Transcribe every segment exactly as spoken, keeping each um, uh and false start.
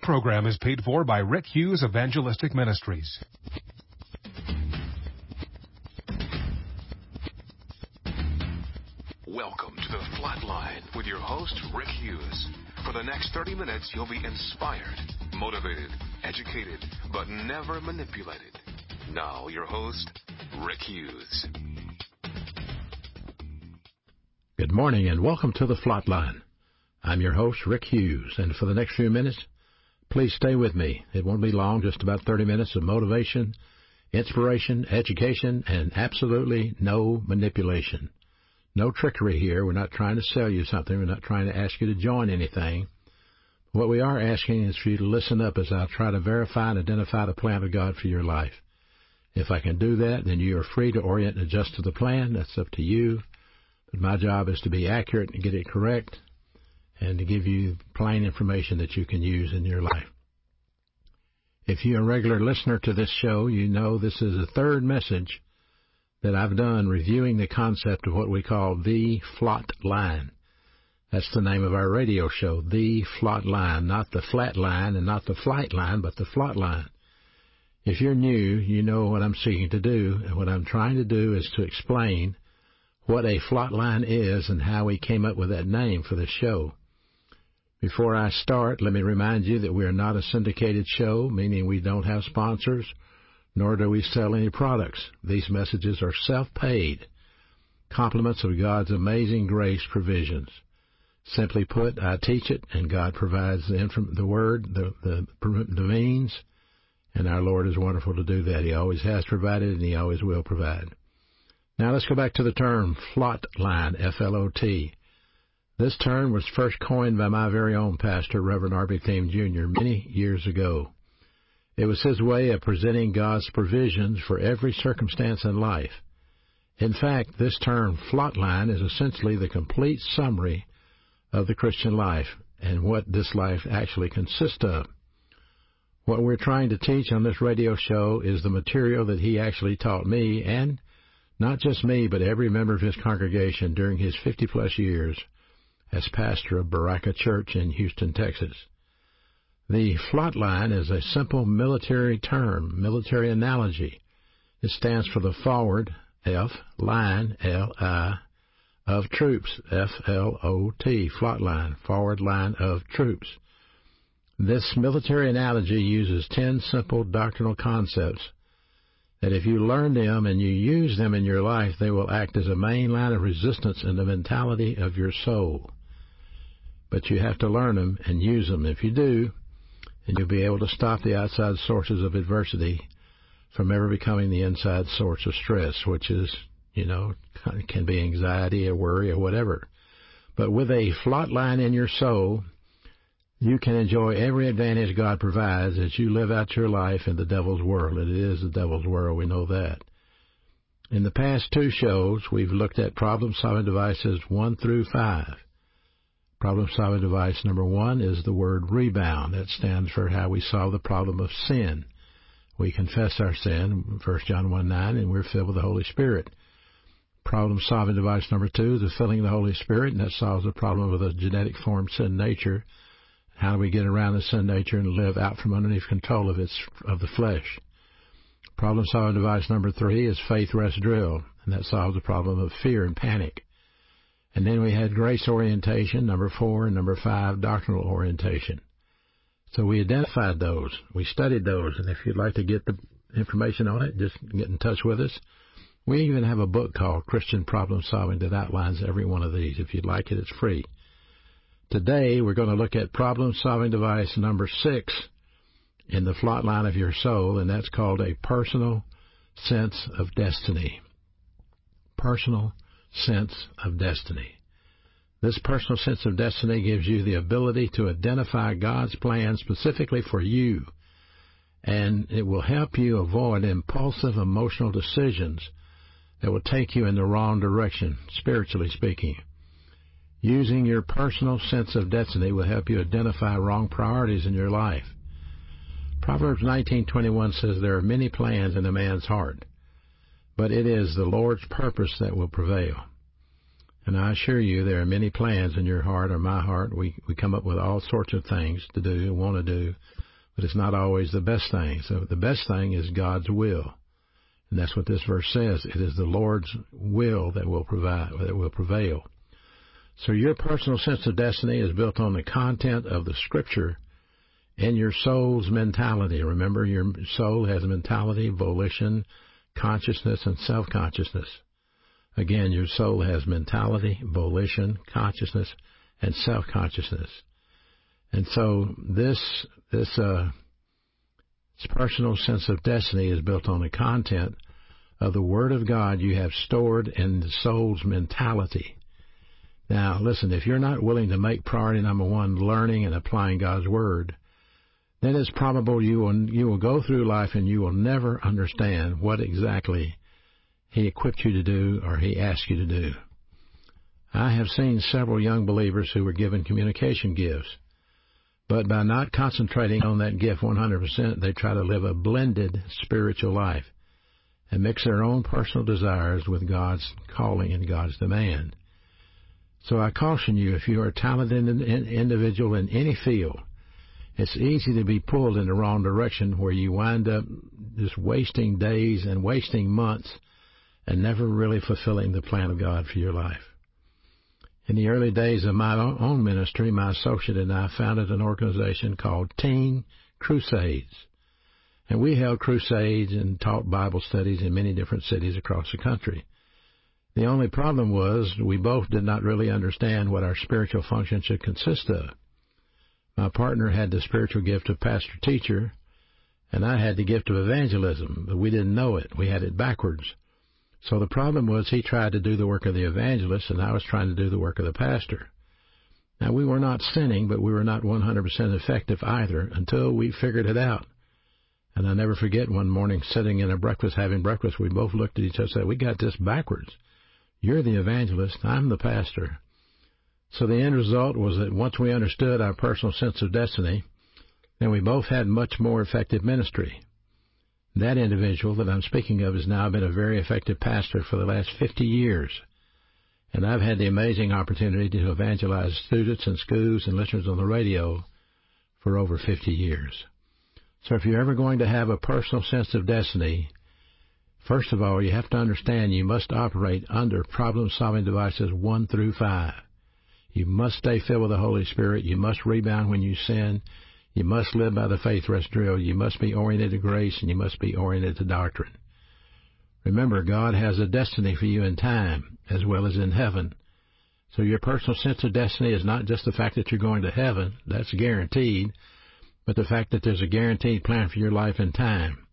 program is paid for by Rick Hughes Evangelistic Ministries. Welcome to the Flatline with your host, Rick Hughes. For the next thirty minutes, you'll be inspired, motivated, educated, but never manipulated. Now, your host, Rick Hughes. Good morning and welcome to the Flatline. I'm your host, Rick Hughes, and for the next few minutes, please stay with me. It won't be long, just about thirty minutes of motivation, inspiration, education, and absolutely no manipulation. No trickery here. We're not trying to sell you something. We're not trying to ask you to join anything. What we are asking is for you to listen up as I'll try to verify and identify the plan of God for your life. If I can do that, then you are free to orient and adjust to the plan. That's up to you. But my job is to be accurate and get it correct and to give you plain information that you can use in your life. If you're a regular listener to this show, you know this is the third message that I've done reviewing the concept of what we call the Flot Line. That's the name of our radio show, the Flot Line, not the flat line and not the flight line, but the Flot Line. If you're new, you know what I'm seeking to do, and what I'm trying to do is to explain what a flot line is and how we came up with that name for the show. Before I start, let me remind you that we are not a syndicated show, meaning we don't have sponsors, nor do we sell any products. These messages are self-paid, compliments of God's amazing grace provisions. Simply put, I teach it, and God provides the, inf- the word, the, the, the means, and our Lord is wonderful to do that. He always has provided, and He always will provide. Now let's go back to the term flot line, F L O T. This term was first coined by my very own pastor, Reverend R B Thiem Junior, many years ago. It was his way of presenting God's provisions for every circumstance in life. In fact, this term, flot line, is essentially the complete summary of the Christian life and what this life actually consists of. What we're trying to teach on this radio show is the material that he actually taught me, and not just me, but every member of his congregation during his fifty-plus years as pastor of Baraka Church in Houston, Texas. The flot line is a simple military term, military analogy. It stands for the forward, F, line, L I, of troops, F L O T, flot line, forward line of troops. This military analogy uses ten simple doctrinal concepts that if you learn them and you use them in your life, they will act as a main line of resistance in the mentality of your soul. But you have to learn them and use them. If you do, and you'll be able to stop the outside sources of adversity from ever becoming the inside source of stress, which is, you know, can be anxiety or worry or whatever. But with a flot line in your soul, you can enjoy every advantage God provides as you live out your life in the devil's world. It is the devil's world, we know that. In the past two shows, we've looked at problem-solving devices one through five. Problem-solving device number one is the word rebound. That stands for how we solve the problem of sin. We confess our sin, First John one nine, and we're filled with the Holy Spirit. Problem-solving device number two is the filling of the Holy Spirit, and that solves the problem of the genetic form sin nature. How do we get around the sin nature and live out from underneath control of its of the flesh? Problem-solving device number three is faith rest drill, and that solves the problem of fear and panic. And then we had grace orientation, number four, and number five, doctrinal orientation. So we identified those. We studied those. And if you'd like to get the information on it, just get in touch with us. We even have a book called Christian Problem Solving that outlines every one of these. If you'd like it, it's free. Today, we're going to look at problem-solving device number six in the flot line of your soul, and that's called a personal sense of destiny. Personal sense of destiny. This personal sense of destiny gives you the ability to identify God's plan specifically for you, and it will help you avoid impulsive emotional decisions that will take you in the wrong direction, spiritually speaking. Using your personal sense of destiny will help you identify wrong priorities in your life. Proverbs nineteen twenty-one says there are many plans in a man's heart, but it is the Lord's purpose that will prevail. And I assure you there are many plans in your heart or my heart. We, we come up with all sorts of things to do, want to do, but it's not always the best thing. So the best thing is God's will. And that's what this verse says. It is the Lord's will that will provide, that will prevail. So your personal sense of destiny is built on the content of the Scripture and your soul's mentality. Remember, your soul has mentality, volition, consciousness, and self-consciousness. Again, your soul has mentality, volition, consciousness, and self-consciousness. And so this this uh, this personal sense of destiny is built on the content of the Word of God you have stored in the soul's mentality. Now, listen, if you're not willing to make priority number one learning and applying God's Word, then it's probable you will, you will go through life and you will never understand what exactly He equipped you to do or He asked you to do. I have seen several young believers who were given communication gifts, but by not concentrating on that gift one hundred percent, they try to live a blended spiritual life and mix their own personal desires with God's calling and God's demand. So I caution you, if you are a talented individual in any field, it's easy to be pulled in the wrong direction where you wind up just wasting days and wasting months and never really fulfilling the plan of God for your life. In the early days of my own ministry, my associate and I founded an organization called Teen Crusades. And we held crusades and taught Bible studies in many different cities across the country. The only problem was we both did not really understand what our spiritual function should consist of. My partner had the spiritual gift of pastor-teacher, and I had the gift of evangelism, but we didn't know it. We had it backwards. So the problem was he tried to do the work of the evangelist, and I was trying to do the work of the pastor. Now, we were not sinning, but we were not one hundred percent effective either until we figured it out. And I'll never forget one morning sitting in a breakfast, having breakfast, we both looked at each other and said, we got this backwards. You're the evangelist, I'm the pastor. So the end result was that once we understood our personal sense of destiny, then we both had much more effective ministry. That individual that I'm speaking of has now been a very effective pastor for the last fifty years. And I've had the amazing opportunity to evangelize students in schools and listeners on the radio for over fifty years. So if you're ever going to have a personal sense of destiny, first of all, you have to understand you must operate under problem-solving devices one through five. You must stay filled with the Holy Spirit. You must rebound when you sin. You must live by the faith rest drill. You must be oriented to grace, and you must be oriented to doctrine. Remember, God has a destiny for you in time as well as in heaven. So your personal sense of destiny is not just the fact that you're going to heaven. That's guaranteed. But the fact that there's a guaranteed plan for your life in time.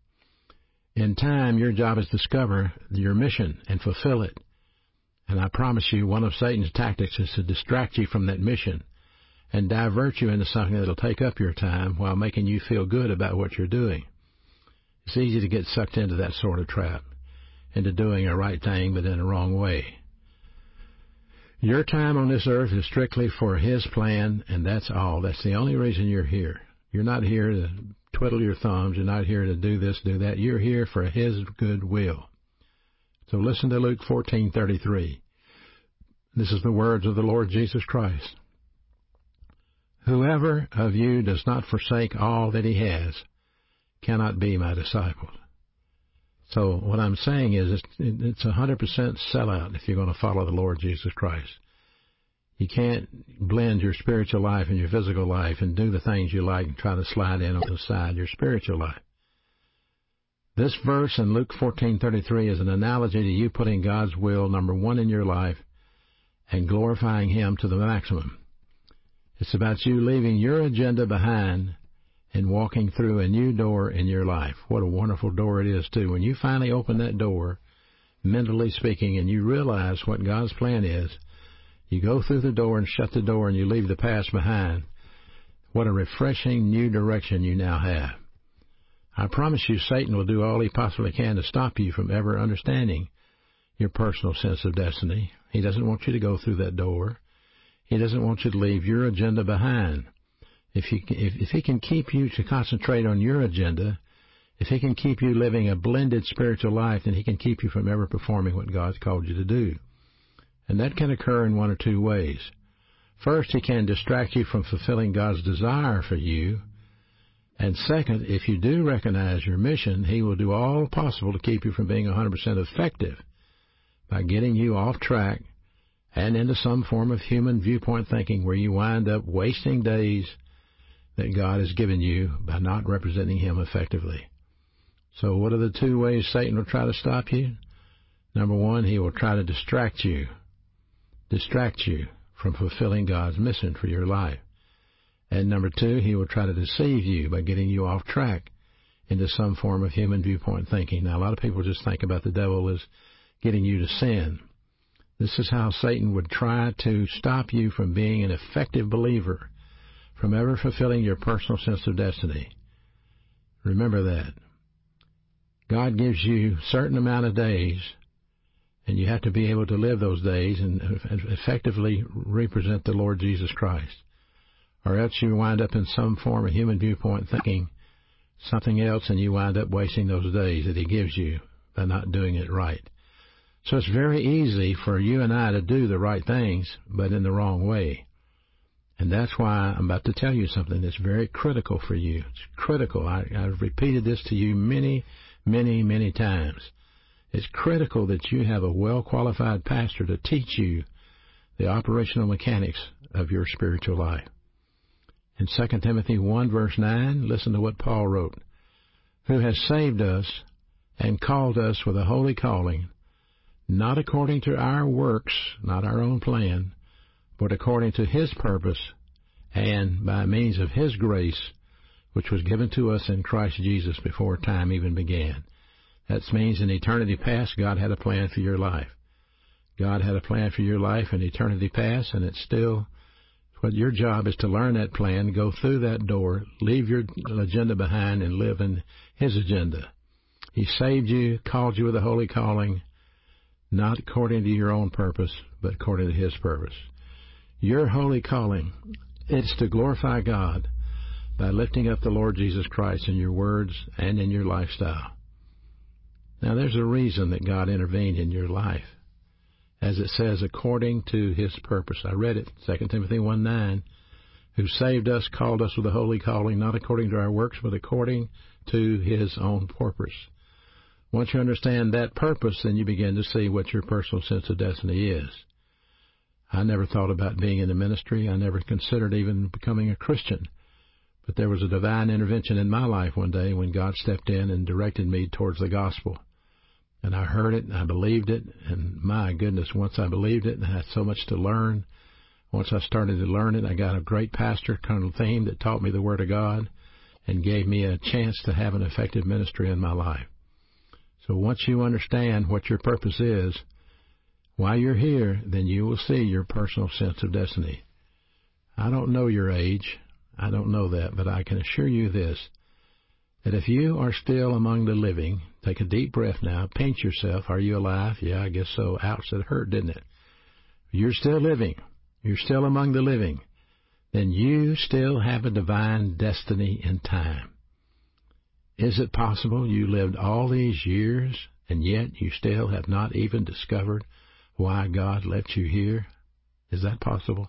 In time, your job is to discover your mission and fulfill it. And I promise you, one of Satan's tactics is to distract you from that mission and divert you into something that will take up your time while making you feel good about what you're doing. It's easy to get sucked into that sort of trap, into doing a right thing but in a wrong way. Your time on this earth is strictly for His plan, and that's all. That's the only reason you're here. You're not here to twiddle your thumbs. You're not here to do this, do that. You're here for His good will. So listen to Luke fourteen thirty-three. This is the words of the Lord Jesus Christ. Whoever of you does not forsake all that he has cannot be my disciple. So what I'm saying is it's, it's one hundred percent sellout if you're going to follow the Lord Jesus Christ. You can't blend your spiritual life and your physical life and do the things you like and try to slide in on the side your spiritual life. This verse in Luke fourteen thirty-three is an analogy to you putting God's will number one in your life and glorifying Him to the maximum. It's about you leaving your agenda behind and walking through a new door in your life. What a wonderful door it is, too. When you finally open that door, mentally speaking, and you realize what God's plan is, you go through the door and shut the door and you leave the past behind. What a refreshing new direction you now have. I promise you Satan will do all he possibly can to stop you from ever understanding your personal sense of destiny. He doesn't want you to go through that door. He doesn't want you to leave your agenda behind. If he, if, if he can keep you to concentrate on your agenda, if he can keep you living a blended spiritual life, then he can keep you from ever performing what God's called you to do. And that can occur in one or two ways. First, he can distract you from fulfilling God's desire for you. And second, if you do recognize your mission, he will do all possible to keep you from being one hundred percent effective by getting you off track and into some form of human viewpoint thinking where you wind up wasting days that God has given you by not representing him effectively. So what are the two ways Satan will try to stop you? Number one, he will try to distract you, distract you from fulfilling God's mission for your life. And number two, he will try to deceive you by getting you off track into some form of human viewpoint thinking. Now, a lot of people just think about the devil as getting you to sin. This is how Satan would try to stop you from being an effective believer, from ever fulfilling your personal sense of destiny. Remember that. God gives you a certain amount of days, and you have to be able to live those days and effectively represent the Lord Jesus Christ. Or else you wind up in some form of human viewpoint thinking something else, and you wind up wasting those days that he gives you by not doing it right. So it's very easy for you and I to do the right things, but in the wrong way. And that's why I'm about to tell you something that's very critical for you. It's critical. I, I've repeated this to you many, many, many times. It's critical that you have a well-qualified pastor to teach you the operational mechanics of your spiritual life. In Second Timothy one, verse nine, listen to what Paul wrote. Who has saved us and called us with a holy calling, not according to our works, not our own plan, but according to his purpose and by means of his grace, which was given to us in Christ Jesus before time even began. That means in eternity past, God had a plan for your life. God had a plan for your life in eternity past, and it's still what your job is to learn that plan, go through that door, leave your agenda behind, and live in his agenda. He saved you, called you with a holy calling, not according to your own purpose, but according to his purpose. Your holy calling is to glorify God by lifting up the Lord Jesus Christ in your words and in your lifestyle. Now, there's a reason that God intervened in your life. As it says, according to his purpose. I read it, Second Timothy one nine, who saved us, called us with a holy calling, not according to our works, but according to his own purpose. Once you understand that purpose, then you begin to see what your personal sense of destiny is. I never thought about being in the ministry. I never considered even becoming a Christian. But there was a divine intervention in my life one day when God stepped in and directed me towards the gospel. And I heard it, and I believed it, and my goodness, once I believed it, and I had so much to learn. Once I started to learn it, I got a great pastor, Colonel Thiem, that taught me the Word of God and gave me a chance to have an effective ministry in my life. So once you understand what your purpose is, while you're here, then you will see your personal sense of destiny. I don't know your age. I don't know that, but I can assure you this, that if you are still among the living, take a deep breath now, pinch yourself. Are you alive? Yeah, I guess so. Ouch, that hurt, didn't it? You're still living. You're still among the living. Then you still have a divine destiny in time. Is it possible you lived all these years and yet you still have not even discovered why God left you here? Is that possible?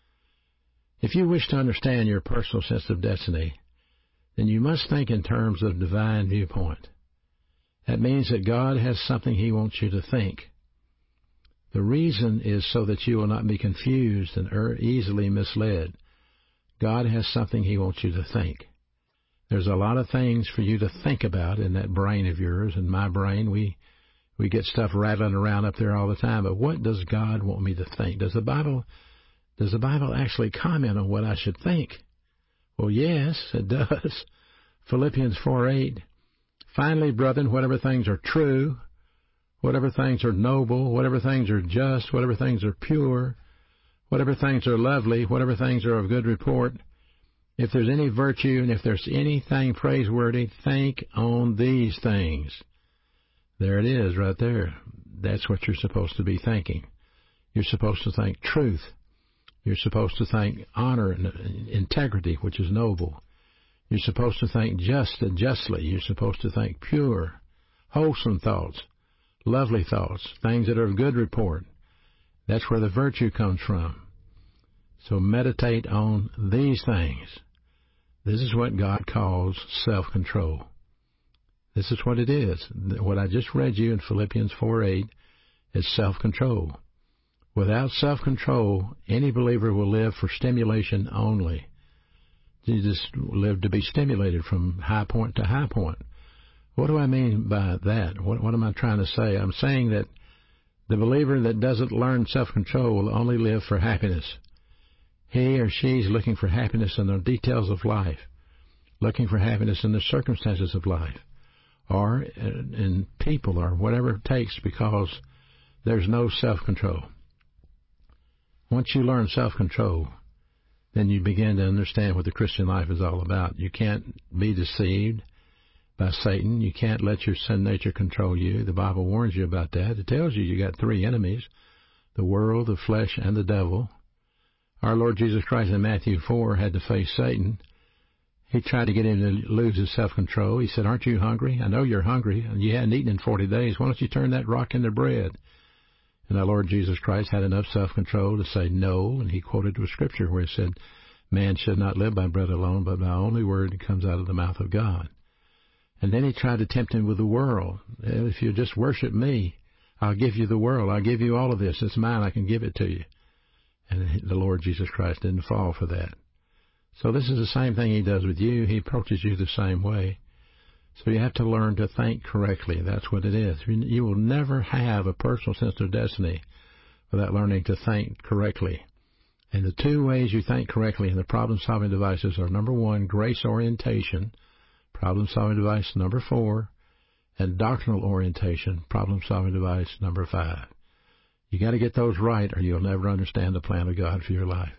If you wish to understand your personal sense of destiny, then you must think in terms of divine viewpoint. That means that God has something he wants you to think. The reason is so that you will not be confused and er- easily misled. God has something he wants you to think. There's a lot of things for you to think about in that brain of yours. In my brain, we we get stuff rattling around up there all the time. But what does God want me to think? Does the Bible does the Bible actually comment on what I should think? Well, yes, it does. Philippians four eight. Finally, brethren, whatever things are true, whatever things are noble, whatever things are just, whatever things are pure, whatever things are lovely, whatever things are of good report, if there's any virtue and if there's anything praiseworthy, think on these things. There it is right there. That's what you're supposed to be thinking. You're supposed to think truth. You're supposed to think honor and integrity, which is noble. You're supposed to think just and justly. You're supposed to think pure, wholesome thoughts, lovely thoughts, things that are of good report. That's where the virtue comes from. So meditate on these things. This is what God calls self-control. This is what it is. What I just read you in Philippians four eight is self-control. Without self-control, any believer will live for stimulation only. You just live to be stimulated from high point to high point. What do I mean by that? What, what am I trying to say? I'm saying that the believer that doesn't learn self-control will only live for happiness. He or she is looking for happiness in the details of life, looking for happiness in the circumstances of life, or in people, or whatever it takes, because there's no self-control. Once you learn self-control, then you begin to understand what the Christian life is all about. You can't be deceived by Satan. You can't let your sin nature control you. The Bible warns you about that. It tells you you got three enemies, the world, the flesh, and the devil. Our Lord Jesus Christ in Matthew four had to face Satan. He tried to get him to lose his self-control. He said, "Aren't you hungry? I know you're hungry, and you hadn't eaten in forty days. Why don't you turn that rock into bread?" And our Lord Jesus Christ had enough self-control to say no, and he quoted a scripture where it said, "Man should not live by bread alone, but by only word that comes out of the mouth of God." And then he tried to tempt him with the world. "If you just worship me, I'll give you the world. I'll give you all of this. It's mine. I can give it to you." And the Lord Jesus Christ didn't fall for that. So this is the same thing he does with you. He approaches you the same way. So you have to learn to think correctly. That's what it is. You will never have a personal sense of destiny without learning to think correctly. And the two ways you think correctly in the problem-solving devices are, number one, grace orientation, problem-solving device number four, and doctrinal orientation, problem-solving device number five. You got to get those right, or you'll never understand the plan of God for your life.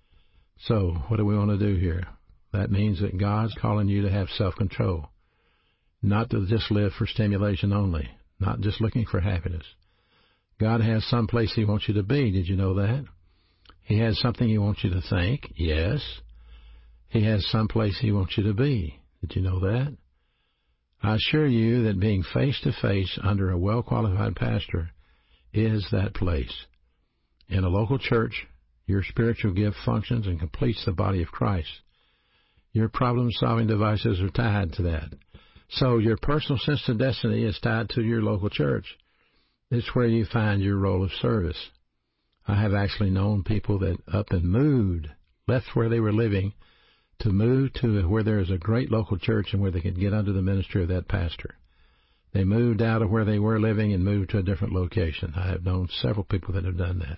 So, what do we want to do here? That means that God's calling you to have self-control, not to just live for stimulation only, not just looking for happiness. God has some place He wants you to be. Did you know that? He has something He wants you to think. Yes. He has some place He wants you to be. Did you know that? I assure you that being face-to-face under a well-qualified pastor is that place. In a local church, your spiritual gift functions and completes the body of Christ. Your problem-solving devices are tied to that. So your personal sense of destiny is tied to your local church. It's where you find your role of service. I have actually known people that up and moved, left where they were living, to move to where there is a great local church and where they could get under the ministry of that pastor. They moved out of where they were living and moved to a different location. I have known several people that have done that.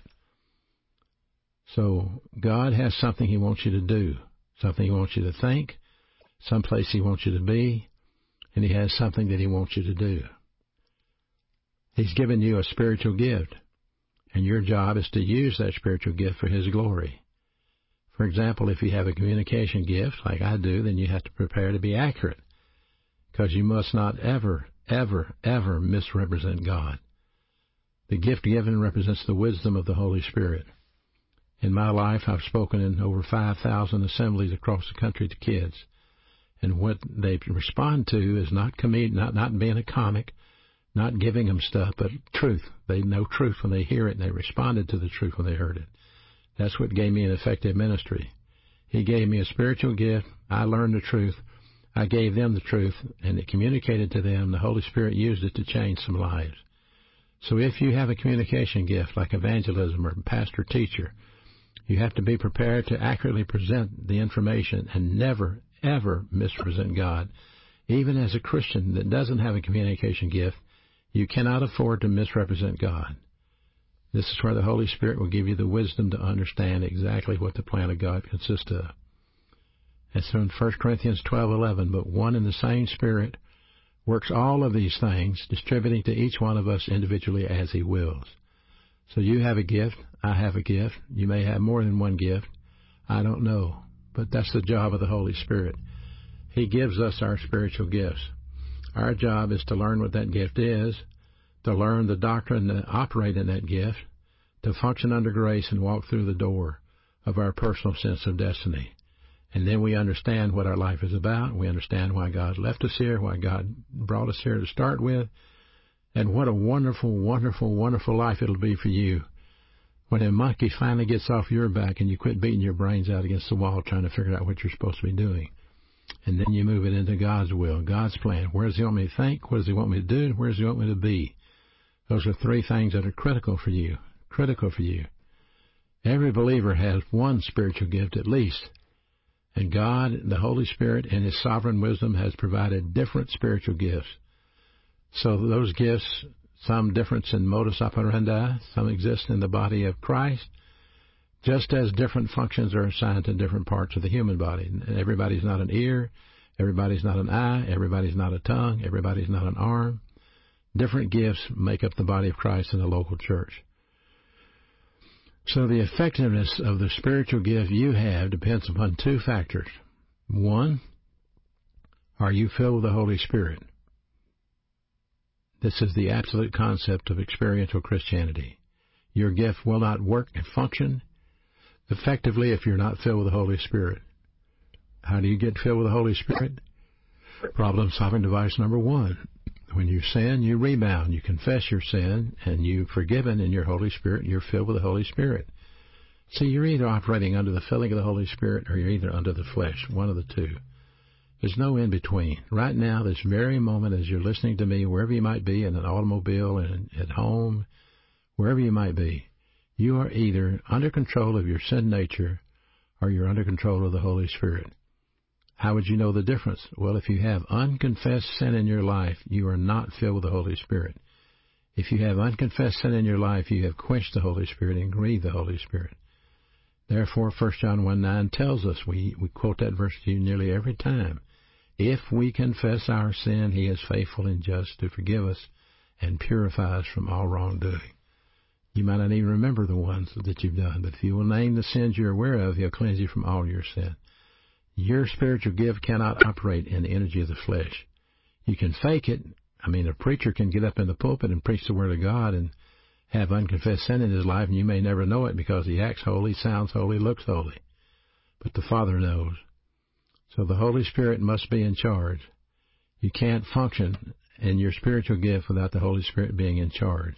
So God has something He wants you to do, something He wants you to think, someplace He wants you to be, and He has something that He wants you to do. He's given you a spiritual gift, and your job is to use that spiritual gift for His glory. For example, if you have a communication gift, like I do, then you have to prepare to be accurate, because you must not ever, ever, ever misrepresent God. The gift given represents the wisdom of the Holy Spirit. In my life, I've spoken in over five thousand assemblies across the country to kids, and what they respond to is not comed- not not being a comic, not giving them stuff, but truth. They know truth when they hear it, and they responded to the truth when they heard it. That's what gave me an effective ministry. He gave me a spiritual gift. I learned the truth. I gave them the truth, and it communicated to them. The Holy Spirit used it to change some lives. So if you have a communication gift like evangelism or pastor-teacher, you have to be prepared to accurately present the information and never, ever misrepresent God. Even as a Christian that doesn't have a communication gift, you cannot afford to misrepresent God. This is where the Holy Spirit will give you the wisdom to understand exactly what the plan of God consists of. And so in First Corinthians twelve eleven, but one and the same Spirit works all of these things, distributing to each one of us individually as He wills. So you have a gift, I have a gift, you may have more than one gift, I don't know, but that's the job of the Holy Spirit. He gives us our spiritual gifts. Our job is to learn what that gift is, to learn the doctrine to operate in that gift, to function under grace and walk through the door of our personal sense of destiny. And then we understand what our life is about. We understand why God left us here, why God brought us here to start with, and what a wonderful, wonderful, wonderful life it'll be for you When a monkey finally gets off your back and you quit beating your brains out against the wall trying to figure out what you're supposed to be doing, and then you move it into God's will, God's plan. Where does he want me to think? What does he want me to do? And where does he want me to be? Those are three things that are critical for you, critical for you. Every believer has one spiritual gift at least. And God, the Holy Spirit, in his sovereign wisdom, has provided different spiritual gifts. So those gifts, some difference in modus operandi, some exist in the body of Christ, just as different functions are assigned to different parts of the human body. Everybody's not an ear, everybody's not an eye, everybody's not a tongue, everybody's not an arm. Different gifts make up the body of Christ in the local church. So the effectiveness of the spiritual gift you have depends upon two factors. One, are you filled with the Holy Spirit? This is the absolute concept of experiential Christianity. Your gift will not work and function effectively if you're not filled with the Holy Spirit. How do you get filled with the Holy Spirit? Problem-solving device number one. When you sin, you rebound. You confess your sin, and you're forgiven in your Holy Spirit. You're filled with the Holy Spirit. See, you're either operating under the filling of the Holy Spirit or you're either under the flesh, one of the two. There's no in-between. Right now, this very moment, as you're listening to me, wherever you might be, in an automobile, and at home, wherever you might be, you are either under control of your sin nature or you're under control of the Holy Spirit. How would you know the difference? Well, if you have unconfessed sin in your life, you are not filled with the Holy Spirit. If you have unconfessed sin in your life, you have quenched the Holy Spirit and grieved the Holy Spirit. Therefore, First John one nine tells us, we, we quote that verse to you nearly every time, if we confess our sin, he is faithful and just to forgive us and purify us from all wrongdoing. You might not even remember the ones that you've done, but if you will name the sins you're aware of, he'll cleanse you from all your sin. Your spiritual gift cannot operate in the energy of the flesh. You can fake it. I mean, a preacher can get up in the pulpit and preach the Word of God and have unconfessed sin in his life, and you may never know it because he acts holy, sounds holy, looks holy. But the Father knows. So the Holy Spirit must be in charge. You can't function in your spiritual gift without the Holy Spirit being in charge.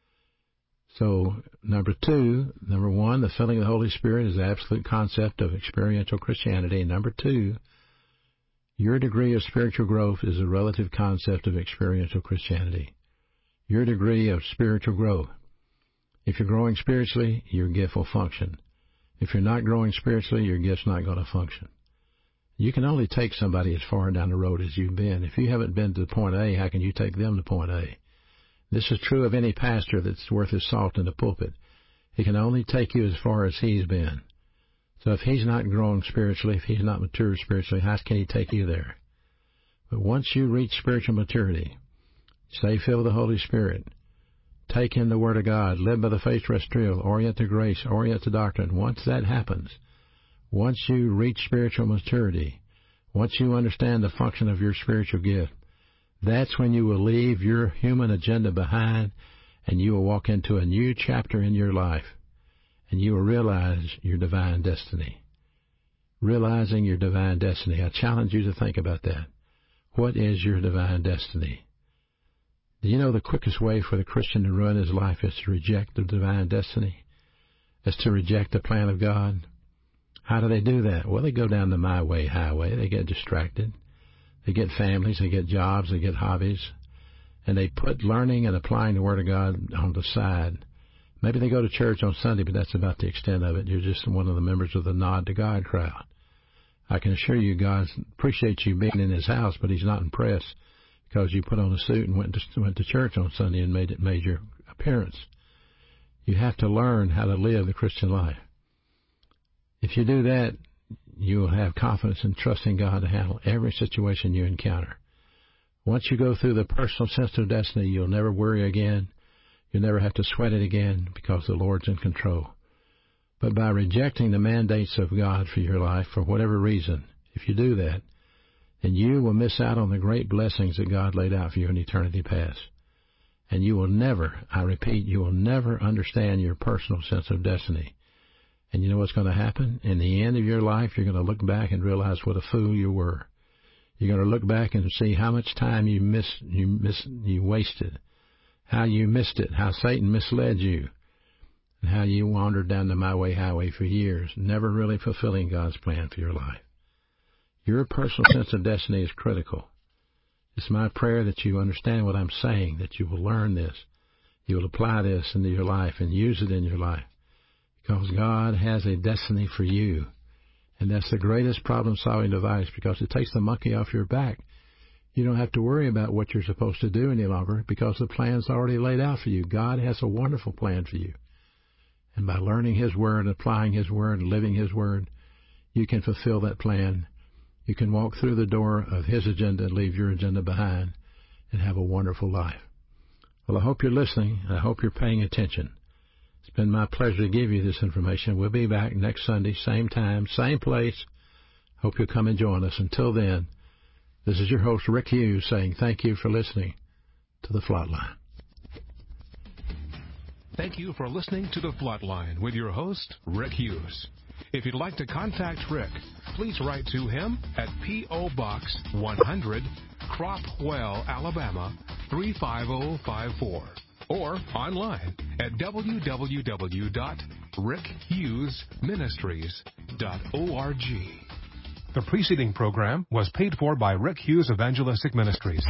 So, number two, number one, the filling of the Holy Spirit is the absolute concept of experiential Christianity. And number two, your degree of spiritual growth is a relative concept of experiential Christianity. Your degree of spiritual growth. If you're growing spiritually, your gift will function. If you're not growing spiritually, your gift's not going to function. You can only take somebody as far down the road as you've been. If you haven't been to point A, how can you take them to point A? This is true of any pastor that's worth his salt in the pulpit. He can only take you as far as he's been. So if he's not growing spiritually, if he's not mature spiritually, how can he take you there? But once you reach spiritual maturity, stay filled with the Holy Spirit, take in the Word of God, live by the faith terrestrial, orient to grace, orient to doctrine. Once that happens, once you reach spiritual maturity, once you understand the function of your spiritual gift, that's when you will leave your human agenda behind and you will walk into a new chapter in your life and you will realize your divine destiny. Realizing your divine destiny. I challenge you to think about that. What is your divine destiny? Do you know the quickest way for the Christian to ruin his life is to reject the divine destiny? Is to reject the plan of God? How do they do that? Well, they go down the my way highway. They get distracted. They get families, they get jobs, they get hobbies, and they put learning and applying the Word of God on the side. Maybe they go to church on Sunday, but that's about the extent of it. You're just one of the members of the Nod to God crowd. I can assure you God appreciates you being in His house, but He's not impressed because you put on a suit and went to, went to church on Sunday and made it made your appearance. You have to learn how to live the Christian life. If you do that, you will have confidence and trust in God to handle every situation you encounter. Once you go through the personal sense of destiny, you'll never worry again. You'll never have to sweat it again because the Lord's in control. But by rejecting the mandates of God for your life, for whatever reason, if you do that, then you will miss out on the great blessings that God laid out for you in eternity past. And you will never, I repeat, you will never understand your personal sense of destiny. And you know what's going to happen? In the end of your life, you're going to look back and realize what a fool you were. You're going to look back and see how much time you miss, you miss, you wasted, how you missed it, how Satan misled you. and how you wandered down the my way highway for years, never really fulfilling God's plan for your life. Your personal sense of destiny is critical. It's my prayer that you understand what I'm saying, that you will learn this, you will apply this into your life and use it in your life, because God has a destiny for you. And that's the greatest problem-solving device, because it takes the monkey off your back. You don't have to worry about what you're supposed to do any longer, because the plan's already laid out for you. God has a wonderful plan for you. And by learning His Word, applying His Word, living His Word, you can fulfill that plan. You can walk through the door of His agenda and leave your agenda behind and have a wonderful life. Well, I hope you're listening, and I hope you're paying attention. It's been my pleasure to give you this information. We'll be back next Sunday, same time, same place. Hope you'll come and join us. Until then, this is your host, Rick Hughes, saying thank you for listening to The Flatline. Thank you for listening to The Flatline with your host, Rick Hughes. If you'd like to contact Rick, please write to him at P O. Box one hundred, Cropwell, Alabama three five zero five four, or online at w w w dot rick hughes ministries dot org. The preceding program was paid for by Rick Hughes Evangelistic Ministries.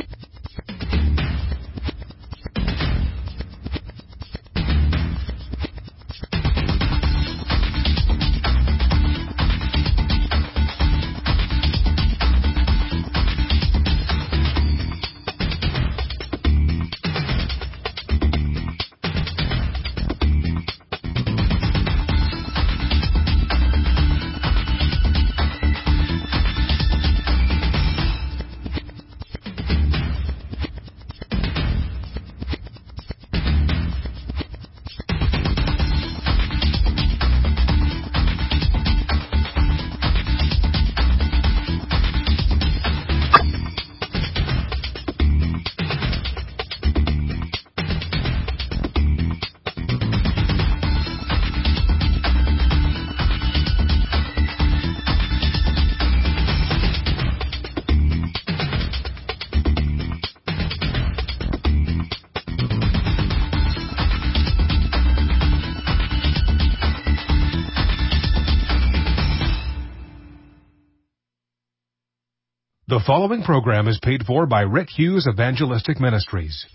The following program is paid for by Rick Hughes Evangelistic Ministries.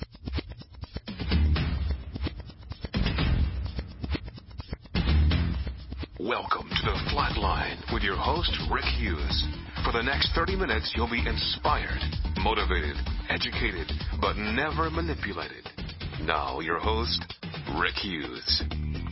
Welcome to The Flatline with your host, Rick Hughes. For the next thirty minutes, you'll be inspired, motivated, educated, but never manipulated. Now, your host, Rick Hughes.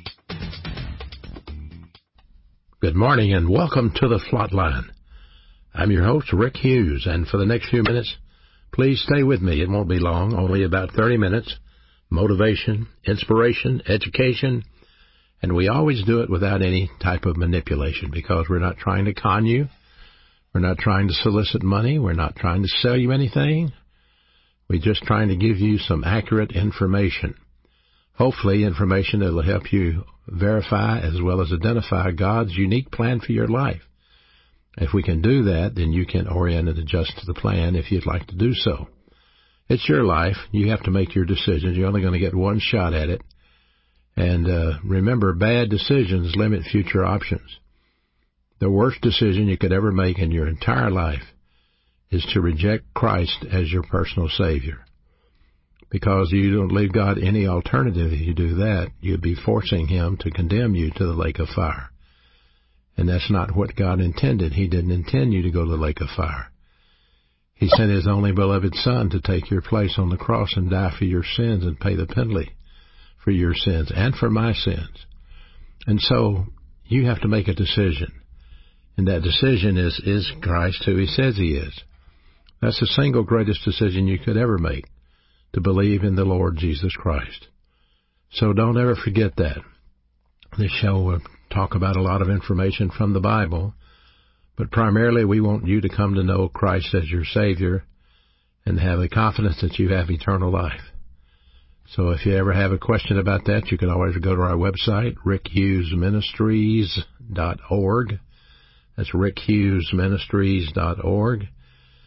Good morning and welcome to The Flatline. I'm your host, Rick Hughes, and for the next few minutes, please stay with me. It won't be long, only about thirty minutes. Motivation, inspiration, education, and we always do it without any type of manipulation, because we're not trying to con you. We're not trying to solicit money. We're not trying to sell you anything. We're just trying to give you some accurate information. Hopefully information that will help you verify as well as identify God's unique plan for your life. If we can do that, then you can orient and adjust to the plan if you'd like to do so. It's your life. You have to make your decisions. You're only going to get one shot at it. And uh, remember, bad decisions limit future options. The worst decision you could ever make in your entire life is to reject Christ as your personal Savior. Because you don't leave God any alternative if you do that, you'd be forcing Him to condemn you to the lake of fire. And that's not what God intended. He didn't intend you to go to the lake of fire. He sent His only beloved Son to take your place on the cross and die for your sins and pay the penalty for your sins and for my sins. And so you have to make a decision. And that decision is, is Christ who He says He is? That's the single greatest decision you could ever make, to believe in the Lord Jesus Christ. So don't ever forget that. This show will talk about a lot of information from the Bible, but primarily we want you to come to know Christ as your Savior and have the confidence that you have eternal life. So if you ever have a question about that, you can always go to our website, rick hughes ministries dot org. That's rick hughes ministries dot org.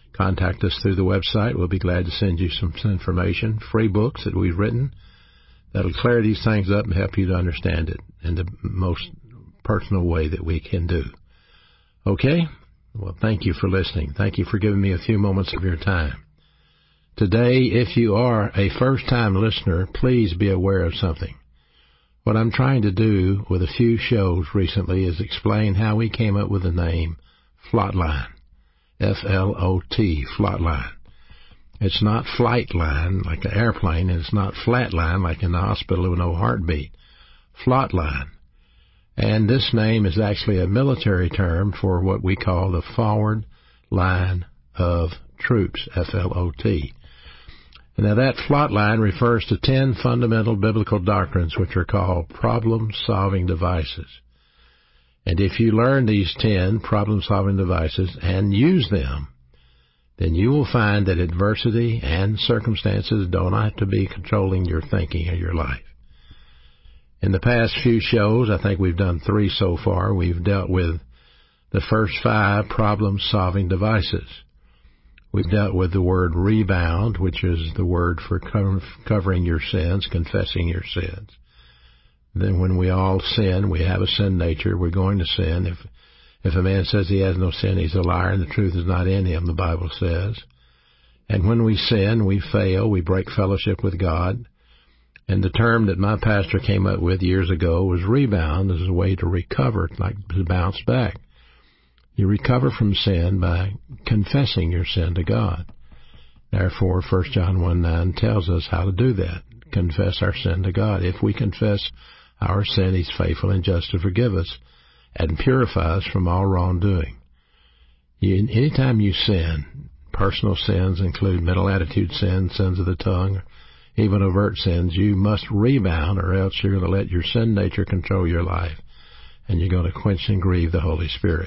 Contact us through the website. We'll be glad to send you some information, free books that we've written that'll clear these things up and help you to understand it in the most personal way that we can do. Okay? Well, thank you for listening. Thank you for giving me a few moments of your time. Today, if you are a first-time listener, please be aware of something. What I'm trying to do with a few shows recently is explain how we came up with the name Flotline. F L O T, Flotline. It's not flight line like an airplane, and it's not flat line like in the hospital with no heartbeat. Flotline. And this name is actually a military term for what we call the forward line of troops, F L O T. Now that flot line refers to ten fundamental biblical doctrines which are called problem-solving devices. And if you learn these ten problem-solving devices and use them, then you will find that adversity and circumstances don't have to be controlling your thinking or your life. In the past few shows, I think we've done three so far, we've dealt with the first five problem-solving devices. We've dealt with the word rebound, which is the word for covering your sins, confessing your sins. Then when we all sin, we have a sin nature, we're going to sin. If if a man says he has no sin, he's a liar, and the truth is not in him, the Bible says. And when we sin, we fail, we break fellowship with God. And the term that my pastor came up with years ago was rebound as a way to recover, like to bounce back. You recover from sin by confessing your sin to God. Therefore, First John one nine tells us how to do that. Confess our sin to God. If we confess our sin, He's faithful and just to forgive us and purify us from all wrongdoing. You, anytime you sin, personal sins include mental attitude sins, sins of the tongue, even overt sins, you must rebound, or else you're going to let your sin nature control your life, and you're going to quench and grieve the Holy Spirit.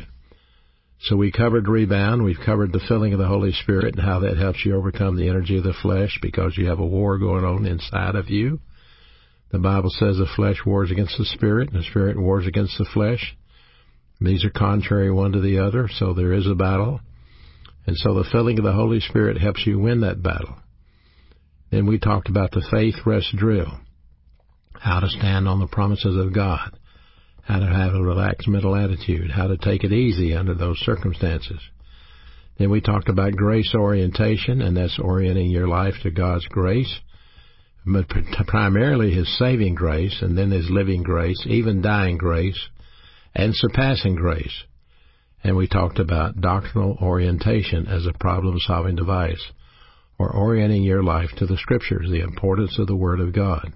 So we covered rebound, we've covered the filling of the Holy Spirit and how that helps you overcome the energy of the flesh because you have a war going on inside of you. The Bible says the flesh wars against the Spirit and the Spirit wars against the flesh. These are contrary one to the other, so there is a battle. And so the filling of the Holy Spirit helps you win that battle. Then we talked about the faith rest drill, how to stand on the promises of God, how to have a relaxed mental attitude, how to take it easy under those circumstances. Then we talked about grace orientation, and that's orienting your life to God's grace, but primarily His saving grace, and then His living grace, even dying grace, and surpassing grace. And we talked about doctrinal orientation as a problem-solving device, or orienting your life to the Scriptures, the importance of the Word of God.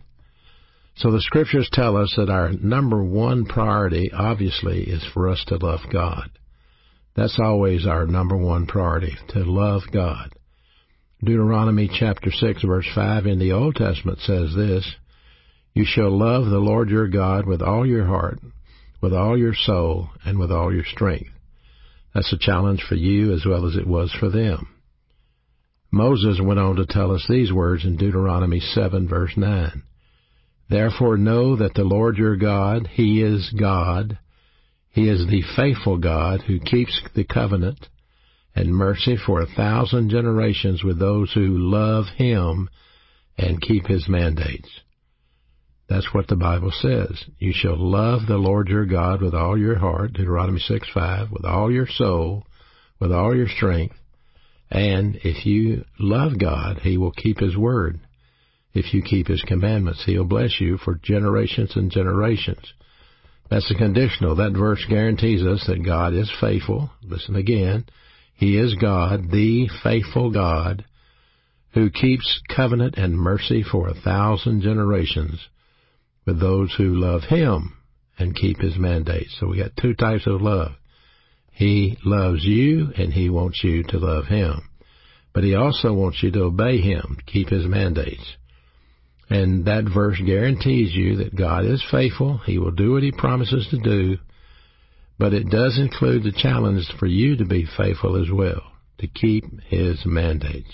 So the Scriptures tell us that our number one priority, obviously, is for us to love God. That's always our number one priority, to love God. Deuteronomy chapter six, verse five in the Old Testament says this, "You shall love the Lord your God with all your heart, with all your soul, and with all your strength." That's a challenge for you as well as it was for them. Moses went on to tell us these words in Deuteronomy seven, verse nine. "Therefore know that the Lord your God, He is God. He is the faithful God who keeps the covenant and mercy for a thousand generations with those who love Him and keep His mandates." That's what the Bible says. You shall love the Lord your God with all your heart, Deuteronomy six five, with all your soul, with all your strength. And if you love God, He will keep His word. If you keep His commandments, He'll bless you for generations and generations. That's a conditional. That verse guarantees us that God is faithful. Listen again. He is God, the faithful God, who keeps covenant and mercy for a thousand generations with those who love Him and keep His mandates. So we got two types of love. He loves you, and He wants you to love Him. But He also wants you to obey Him, keep His mandates. And that verse guarantees you that God is faithful. He will do what He promises to do. But it does include the challenge for you to be faithful as well, to keep His mandates.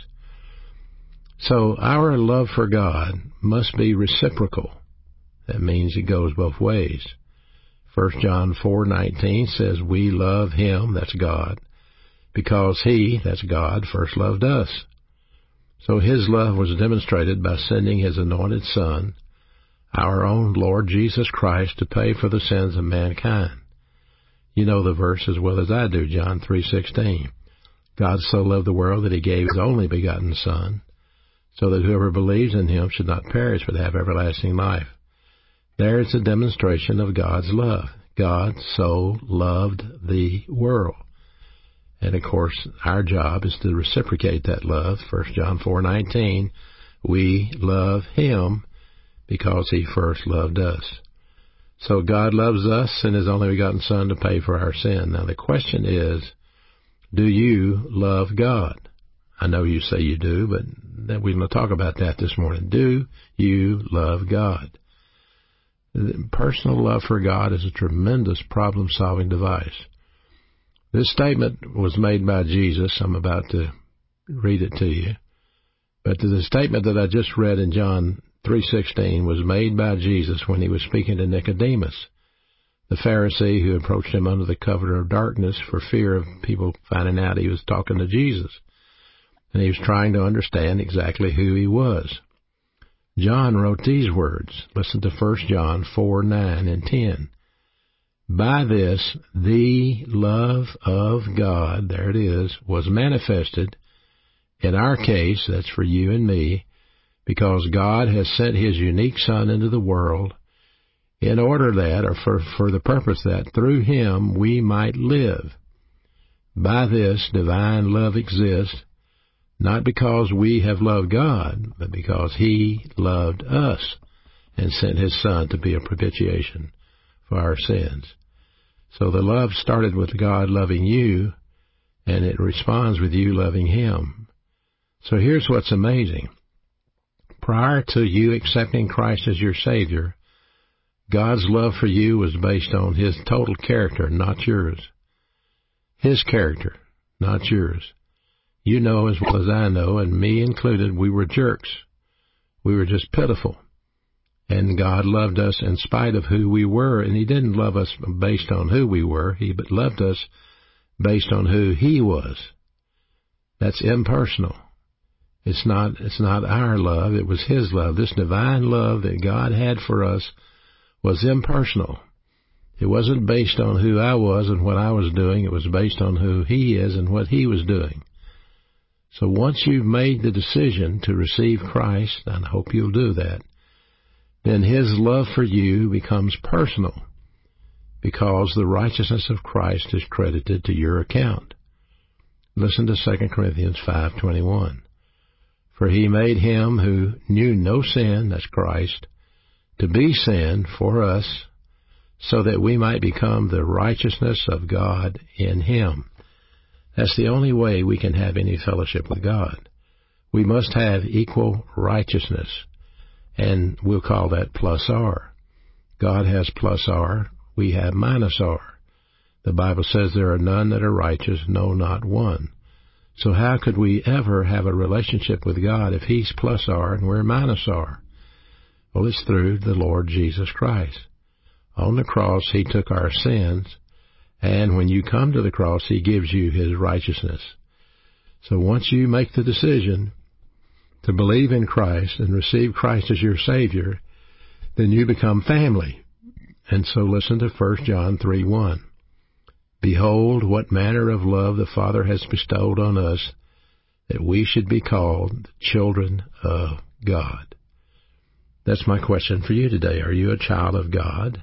So our love for God must be reciprocal. That means it goes both ways. First John four nineteen says we love Him, that's God, because He, that's God, first loved us. So His love was demonstrated by sending His anointed Son our own Lord Jesus Christ to pay for the sins of mankind. You know the verse as well as I do, John three sixteen. God so loved the world that he gave his only begotten Son, so that whoever believes in him should not perish but have everlasting life. There is a demonstration of God's love. God so loved the world. And, of course, our job is to reciprocate that love. First John four nineteen, we love him because he first loved us. So God loves us and his only begotten Son to pay for our sin. Now, the question is, do you love God? I know you say you do, but we're going to talk about that this morning. Do you love God? Personal love for God is a tremendous problem-solving device. This statement was made by Jesus. I'm about to read it to you. But the statement that I just read in John three sixteen was made by Jesus when he was speaking to Nicodemus, the Pharisee who approached him under the cover of darkness for fear of people finding out he was talking to Jesus. And he was trying to understand exactly who he was. John wrote these words. Listen to First John four nine and ten. By this, the love of God, there it is, was manifested, in our case, that's for you and me, because God has sent his unique Son into the world in order that, or for, for the purpose that, through him we might live. By this, divine love exists, not because we have loved God, but because he loved us and sent his Son to be a propitiation for our sins. So the love started with God loving you, and it responds with you loving him. So here's what's amazing. Prior to you accepting Christ as your Savior, God's love for you was based on his total character, not yours. His character, not yours. You know as well as I know, and me included, we were jerks. We were just pitiful. And God loved us in spite of who we were, and he didn't love us based on who we were. He loved us based on who he was. That's impersonal. It's not, it's not our love. It was his love. This divine love that God had for us was impersonal. It wasn't based on who I was and what I was doing. It was based on who he is and what he was doing. So once you've made the decision to receive Christ, and I hope you'll do that, then his love for you becomes personal because the righteousness of Christ is credited to your account. Listen to Second Corinthians five twenty-one. For he made him who knew no sin, that's Christ, to be sin for us, so that we might become the righteousness of God in him. That's the only way we can have any fellowship with God. We must have equal righteousness, and we'll call that plus R. God has plus R, we have minus R. The Bible says there are none that are righteous, no, not one. So how could we ever have a relationship with God if he's plus R and we're minus R? Well, it's through the Lord Jesus Christ. On the cross, he took our sins, and when you come to the cross, he gives you his righteousness. So once you make the decision to believe in Christ and receive Christ as your Savior, then you become family. And so listen to First John three one. Behold, what manner of love the Father has bestowed on us, that we should be called the children of God. That's my question for you today. Are you a child of God?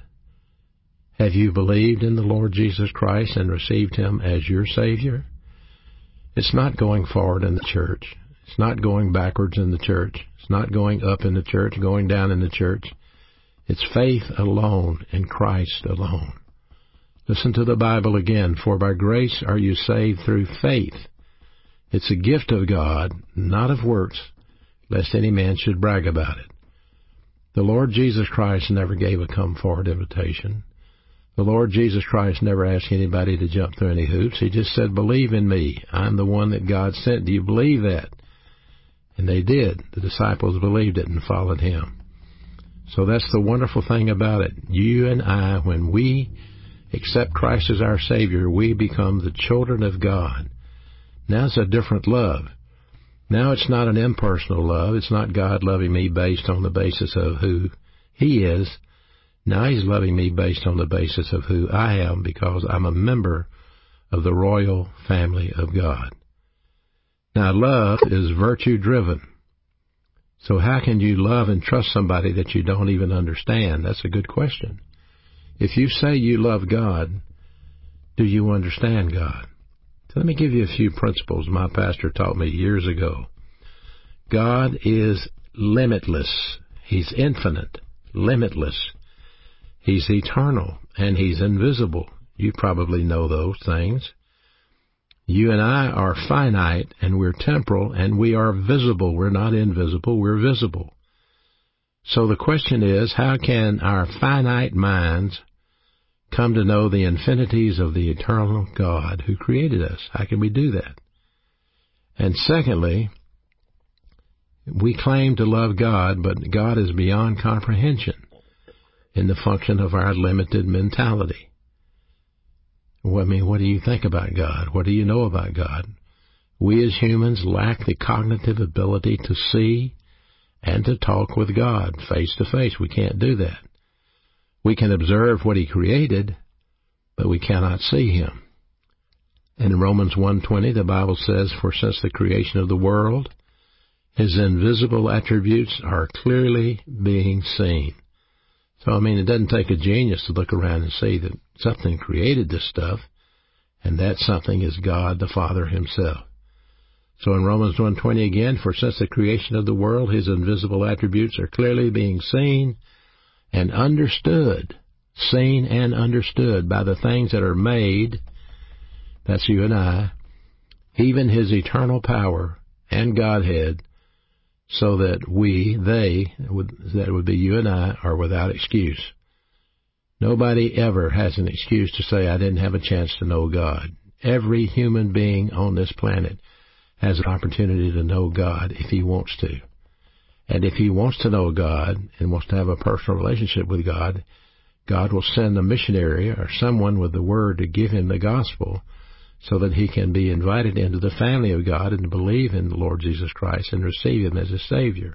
Have you believed in the Lord Jesus Christ and received him as your Savior? It's not going forward in the church. It's not going backwards in the church. It's not going up in the church, going down in the church. It's faith alone in Christ alone. Listen to the Bible again. For by grace are you saved through faith. It's a gift of God, not of works, lest any man should brag about it. The Lord Jesus Christ never gave a come-forward invitation. The Lord Jesus Christ never asked anybody to jump through any hoops. He just said, believe in me. I'm the one that God sent. Do you believe that? And they did. The disciples believed it and followed him. So that's the wonderful thing about it. You and I, when we accept Christ as our Savior, we become the children of God. Now it's a different love. Now it's not an impersonal love. It's not God loving me based on the basis of who He is. Now He's loving me based on the basis of who I am, because I'm a member of the royal family of God. Now, love is virtue-driven. So how can you love and trust somebody that you don't even understand? That's a good question. If you say you love God, do you understand God? So let me give you a few principles my pastor taught me years ago. God is limitless. He's infinite, limitless. He's eternal, and He's invisible. You probably know those things. You and I are finite, and we're temporal, and we are visible. We're not invisible, we're visible. So the question is, how can our finite minds come to know the infinities of the eternal God who created us? How can we do that? And secondly, we claim to love God, but God is beyond comprehension in the function of our limited mentality. Well, I mean, what do you think about God? What do you know about God? We as humans lack the cognitive ability to see and to talk with God face to face. We can't do that. We can observe what He created, but we cannot see Him. In Romans one twenty, the Bible says, "For since the creation of the world, His invisible attributes are clearly being seen." So, I mean, it doesn't take a genius to look around and see that something created this stuff, and that something is God the Father Himself. So in Romans one twenty again, "For since the creation of the world, His invisible attributes are clearly being seen and understood," seen and understood by the things that are made, that's you and I, "even His eternal power and Godhead, so that we, they, that would be you and I, are without excuse." Nobody ever has an excuse to say, "I didn't have a chance to know God." Every human being on this planet has an opportunity to know God if he wants to. And if he wants to know God and wants to have a personal relationship with God, God will send a missionary or someone with the Word to give him the gospel so that he can be invited into the family of God and to believe in the Lord Jesus Christ and receive Him as his Savior.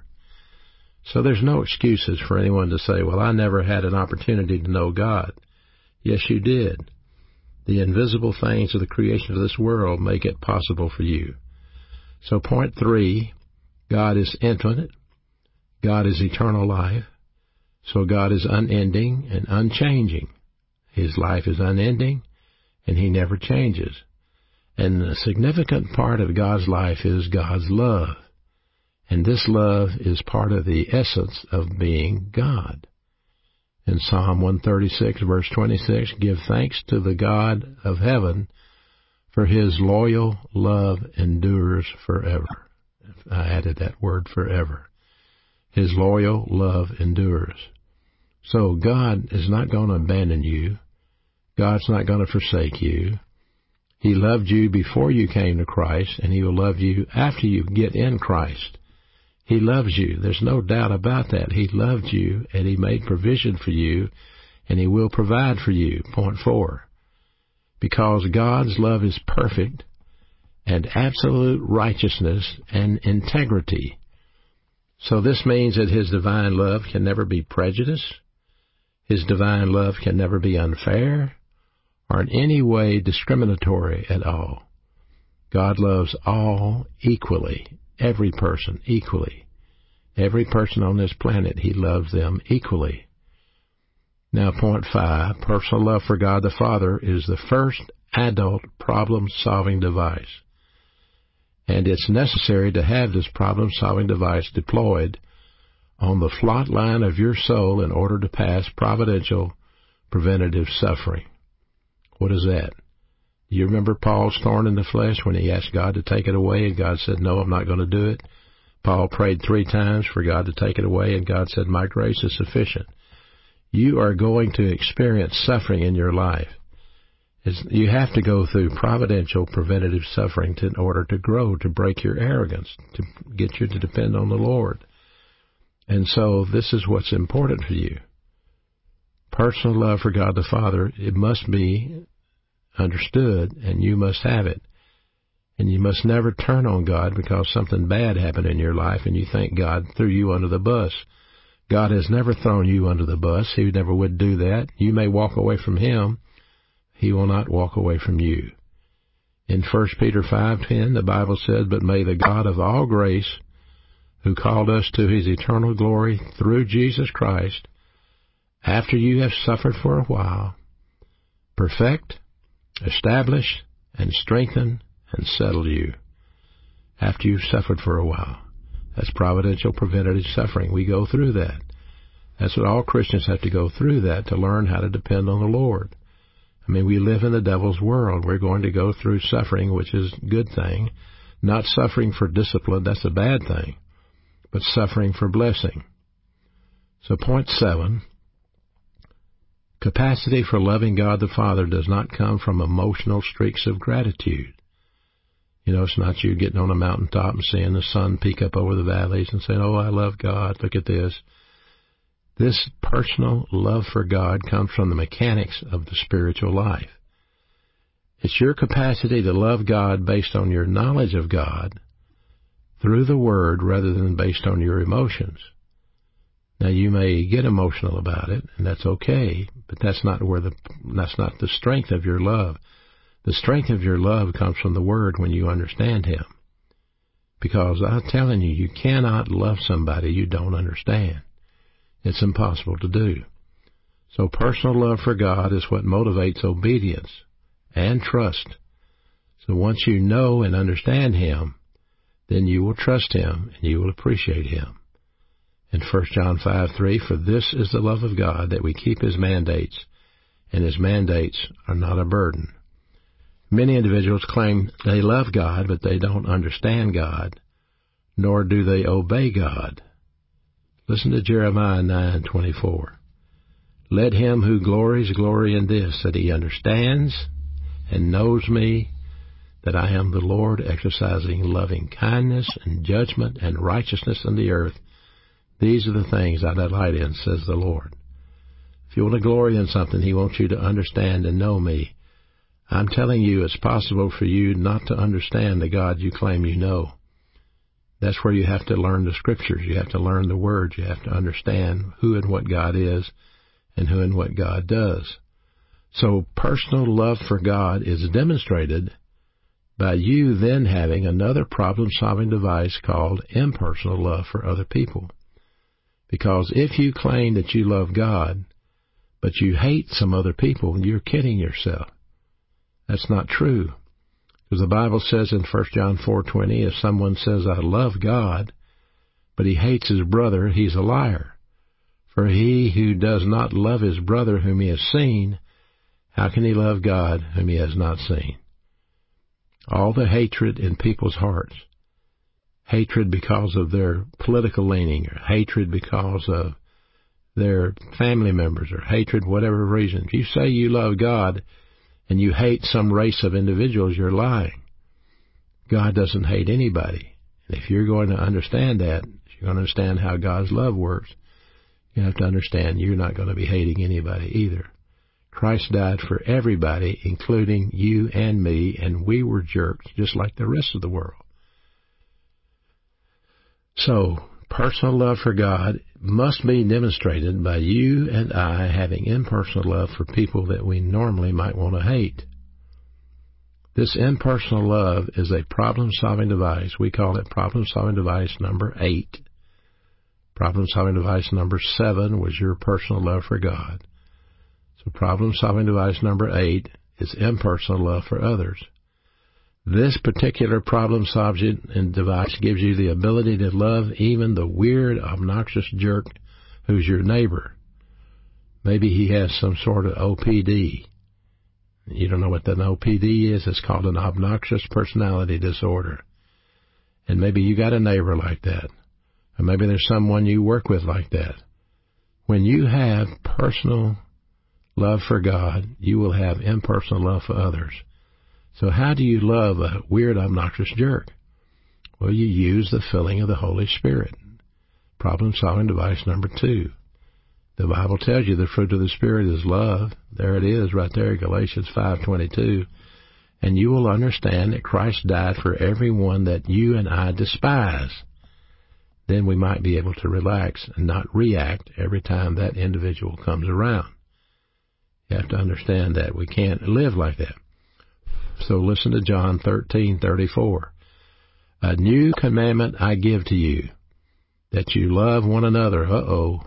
So there's no excuses for anyone to say, "Well, I never had an opportunity to know God." Yes, you did. The invisible things of the creation of this world make it possible for you. So point three, God is infinite. God is eternal life. So God is unending and unchanging. His life is unending, and He never changes. And a significant part of God's life is God's love. And this love is part of the essence of being God. In Psalm one thirty-six, verse twenty-six, "Give thanks to the God of heaven, for His loyal love endures forever." I added that word, forever. His loyal love endures. So God is not going to abandon you. God's not going to forsake you. He loved you before you came to Christ, and He will love you after you get in Christ. He loves you. There's no doubt about that. He loved you, and He made provision for you, and He will provide for you. Point four. Because God's love is perfect and absolute righteousness and integrity. So this means that His divine love can never be prejudiced. His divine love can never be unfair or in any way discriminatory at all. God loves all equally, every person equally. Every person on this planet, He loves them equally. Now, point five, personal love for God the Father is the first adult problem-solving device. And it's necessary to have this problem-solving device deployed on the flot line of your soul in order to pass providential preventative suffering. What is that? You remember Paul's thorn in the flesh when he asked God to take it away, and God said, "No, I'm not going to do it." Paul prayed three times for God to take it away, and God said, "My grace is sufficient." You are going to experience suffering in your life. It's, you have to go through providential preventative suffering to, in order to grow, to break your arrogance, to get you to depend on the Lord. And so this is what's important for you. Personal love for God the Father, it must be understood, and you must have it. And you must never turn on God because something bad happened in your life and you think God threw you under the bus. God has never thrown you under the bus. He never would do that. You may walk away from Him. He will not walk away from you. In First Peter five ten, the Bible says, "But may the God of all grace, who called us to His eternal glory through Jesus Christ, after you have suffered for a while, perfect, establish, and strengthen, and settle you." After you've suffered for a while. That's providential preventative suffering. We go through that. That's what all Christians have to go through, that to learn how to depend on the Lord. I mean, we live in the devil's world. We're going to go through suffering, which is a good thing. Not suffering for discipline, that's a bad thing, but suffering for blessing. So point seven, capacity for loving God the Father does not come from emotional streaks of gratitude. You know, it's not you getting on a mountaintop and seeing the sun peek up over the valleys and saying, "Oh, I love God, look at this." This personal love for God comes from the mechanics of the spiritual life. It's your capacity to love God based on your knowledge of God through the Word rather than based on your emotions. Now, you may get emotional about it, and that's okay, but that's not where the that's not the strength of your love. The strength of your love comes from the Word when you understand Him. Because I'm telling you, you cannot love somebody you don't understand. It's impossible to do. So personal love for God is what motivates obedience and trust. So once you know and understand Him, then you will trust Him and you will appreciate Him. In First John five three, "For this is the love of God, that we keep His mandates, and His mandates are not a burden." Many individuals claim they love God, but they don't understand God, nor do they obey God. Listen to Jeremiah nine twenty-four. "Let him who glories glory in this, that he understands and knows me, that I am the Lord, exercising loving kindness and judgment and righteousness in the earth. These are the things I delight in, says the Lord." If you want to glory in something, He wants you to understand and know me. I'm telling you, it's possible for you not to understand the God you claim you know. That's where you have to learn the Scriptures. You have to learn the Word. You have to understand who and what God is and who and what God does. So personal love for God is demonstrated by you then having another problem-solving device called impersonal love for other people. Because if you claim that you love God, but you hate some other people, you're kidding yourself. That's not true. Because the Bible says in First John four twenty, if someone says, "I love God," but he hates his brother, he's a liar. For he who does not love his brother whom he has seen, how can he love God whom he has not seen? All the hatred in people's hearts, hatred because of their political leaning, or hatred because of their family members, or hatred whatever reason. If you say you love God and you hate some race of individuals, you're lying. God doesn't hate anybody. And if you're going to understand that, if you're going to understand how God's love works, you have to understand you're not going to be hating anybody either. Christ died for everybody, including you and me, and we were jerks just like the rest of the world. So, personal love for God must be demonstrated by you and I having impersonal love for people that we normally might want to hate. This impersonal love is a problem-solving device. We call it problem-solving device number eight. Problem-solving device number seven was your personal love for God. So problem-solving device number eight is impersonal love for others. This particular problem-solving device gives you the ability to love even the weird, obnoxious jerk who's your neighbor. Maybe he has some sort of O P D. You don't know what an O P D is? It's called an obnoxious personality disorder. And maybe you got a neighbor like that. Or maybe there's someone you work with like that. When you have personal love for God, you will have impersonal love for others. So how do you love a weird, obnoxious jerk? Well, you use the filling of the Holy Spirit. Problem-solving device number two. The Bible tells you the fruit of the Spirit is love. There it is right there, Galatians five twenty-two. And you will understand that Christ died for everyone that you and I despise. then we might be able to relax and not react every time that individual comes around. You have to understand that. We can't live like that. So listen to John thirteen thirty-four. A new commandment I give to you, that you love one another. Uh-oh.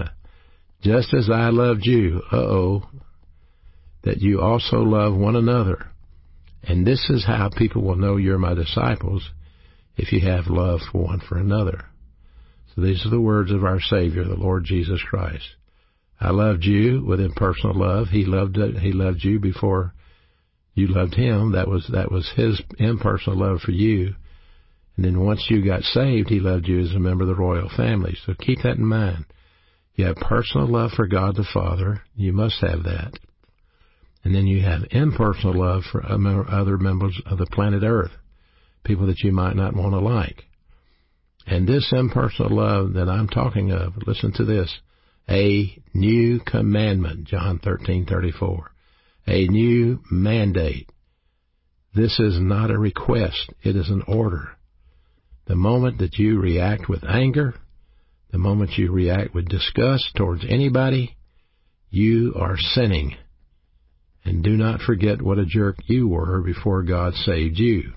Just as I loved you. Uh-oh. That you also love one another. And this is how people will know you're my disciples, if you have love for one for another. So these are the words of our Savior, the Lord Jesus Christ. I loved you with impersonal love. He loved it. He loved you before you loved him. That was that was his impersonal love for you. And then once you got saved, he loved you as a member of the royal family. So keep that in mind. You have personal love for God the Father. You must have that. And then you have impersonal love for other members of the planet Earth, people that you might not want to like. And this impersonal love that I'm talking of, listen to this, a new commandment, John thirteen thirty-four, a new mandate. This is not a request, it is an order. The moment that you react with anger, the moment you react with disgust towards anybody, you are sinning. And do not forget what a jerk you were before God saved you.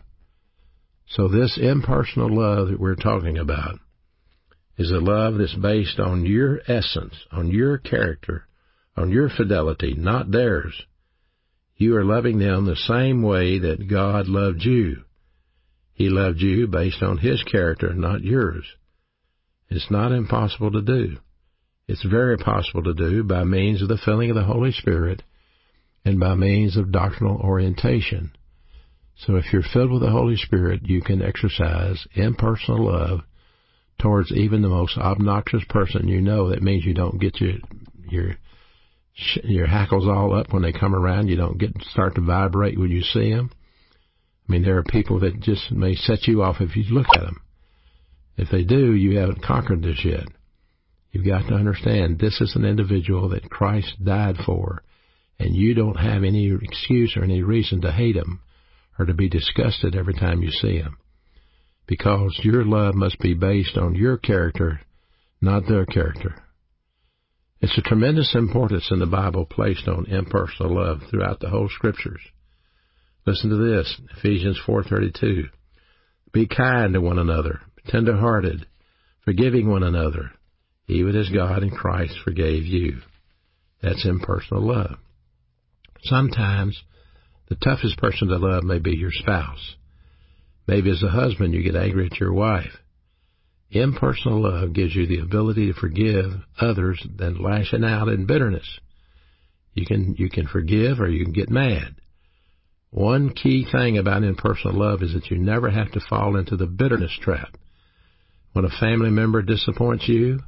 So this impersonal love that we're talking about is a love that's based on your essence, on your character, on your fidelity, not theirs. You are loving them the same way that God loved you. He loved you based on his character, not yours. It's not impossible to do. It's very possible to do by means of the filling of the Holy Spirit and by means of doctrinal orientation. So if you're filled with the Holy Spirit, you can exercise impersonal love towards even the most obnoxious person you know. That means you don't get your your your hackles all up when they come around. You don't get start to vibrate when you see them. I mean, there are people that just may set you off if you look at them. If they do, you haven't conquered this yet. You've got to understand this is an individual that Christ died for, and you don't have any excuse or any reason to hate him or to be disgusted every time you see him, because your love must be based on your character, not their character. It's a tremendous importance in the Bible placed on impersonal love throughout the whole Scriptures. Listen to this, Ephesians four thirty-two. Be kind to one another, tender-hearted, forgiving one another, even as God in Christ forgave you. That's impersonal love. Sometimes the toughest person to love may be your spouse. Maybe as a husband you get angry at your wife. Impersonal love gives you the ability to forgive others than lashing out in bitterness. You can you can forgive or you can get mad. One key thing about impersonal love is that you never have to fall into the bitterness trap. When a family member disappoints you,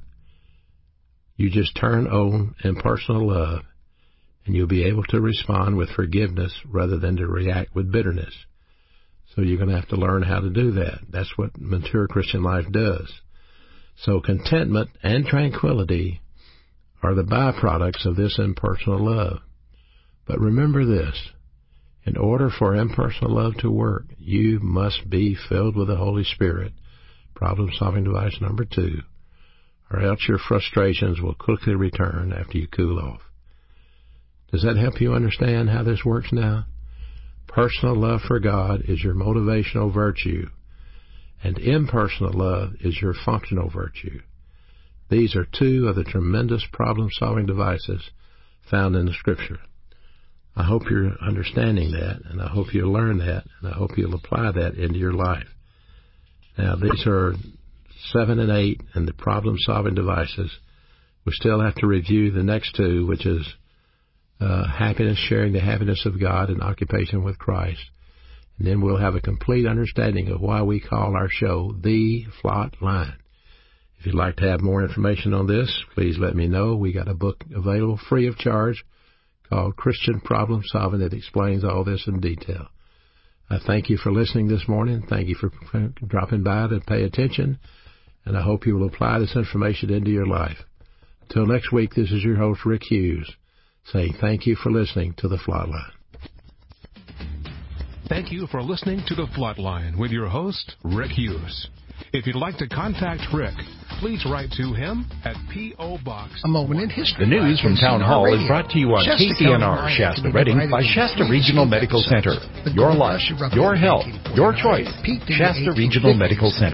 you just turn on impersonal love, and you'll be able to respond with forgiveness rather than to react with bitterness. So you're going to have to learn how to do that. That's what mature Christian life does. So contentment and tranquility are the byproducts of this impersonal love. But remember this. In order for impersonal love to work, you must be filled with the Holy Spirit, problem-solving device number two, or else your frustrations will quickly return after you cool off. Does that help you understand how this works now? Personal love for God is your motivational virtue, and impersonal love is your functional virtue. These are two of the tremendous problem-solving devices found in the Scripture. I hope you're understanding that, and I hope you'll learn that, and I hope you'll apply that into your life. Now, these are seven and eight in the problem-solving devices. We still have to review the next two, which is uh, happiness, sharing the happiness of God, and occupation with Christ. And then we'll have a complete understanding of why we call our show The Flot Line. If you'd like to have more information on this, please let me know. We got a book available free of charge called Christian Problem Solving that explains all this in detail. I thank you for listening this morning. Thank you for dropping by to pay attention, and I hope you will apply this information into your life. Until next week, this is your host, Rick Hughes, saying thank you for listening to The Flot Line. Thank you for listening to The Flot Line with your host, Rick Hughes. If you'd like to contact Rick, please write to him at P O. Box. A moment in history. The news from Town Hall is brought to you on K C N R, Shasta Redding by Shasta Regional Medical Center. Your life, your health, your choice. Shasta Regional Medical Center.